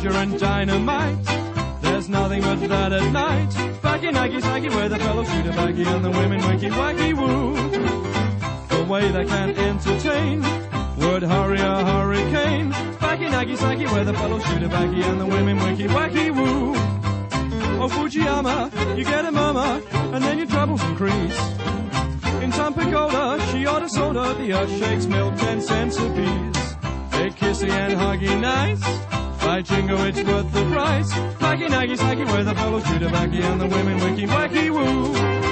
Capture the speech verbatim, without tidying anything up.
sugar and dynamite. There's nothing but that at night. Backy, naggy, saggy, where the fellows shoot a backy and the women wicky, wacky, woo. The way they can entertain would hurry a hurricane. Backy, naggy, saggy, where the fellows shoot a backy and the women wicky, wacky, woo. Oh, Fujiyama, you get a murmur, and then your troubles increase. In Tampicoda, she ordered soda, the earth shakes milk, ten cents a piece. They're kissy and huggy nice. By jingo, it's worth the price. Baggy, naggy, saggy, where the fellows shoot a backy and the women wicky, wacky, woo.